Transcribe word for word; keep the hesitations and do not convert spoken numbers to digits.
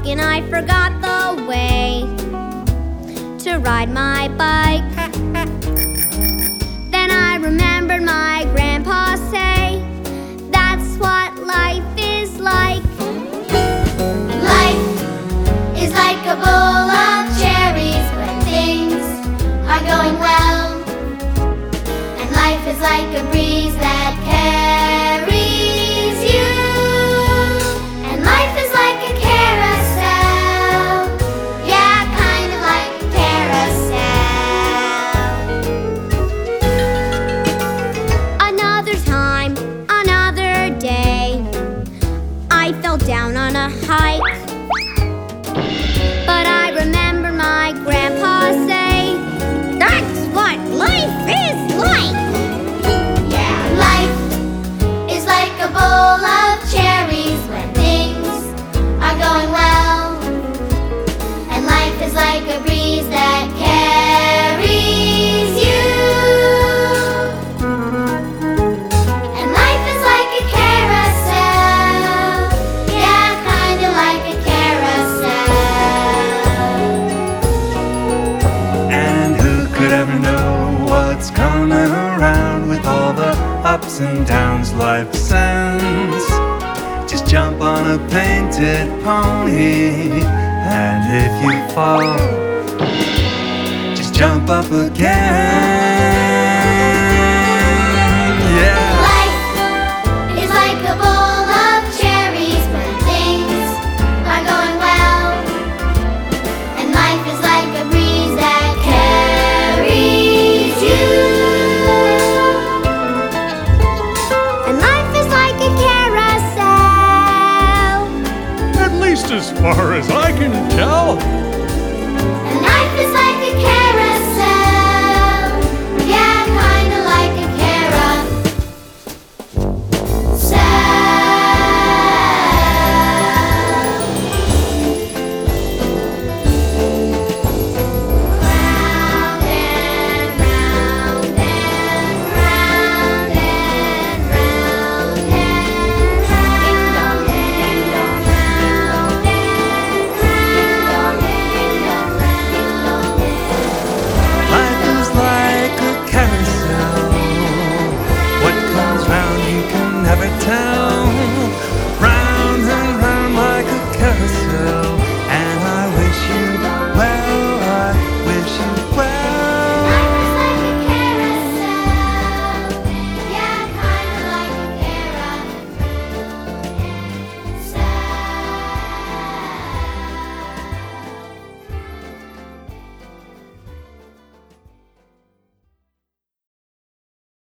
and I forgot the way to ride my bike. Then I remembered my grandpa say, that's what life is like. Life is like a bowl of cherries when things are going well. And life is like a breeze that carries you. And life is like a carousel. Yeah, kind of like a carousel. Another time, another day, I fell down on a hike. But I remember my grandpa say, that's what life is like. Yeah, life is like a bowl of cherries when things are going well. And life is like a breeze that carries you. And life is like a carousel. Yeah, kinda like a carousel. And who could ever know what's coming around with all the ups and downs life sends? Just jump on a painted pony, and if you fall, just jump up again. Yeah. Life is like a bowl of cherries when things are going well. And life is like a breeze that carries you. And life is like a carousel. At least as far as I can tell.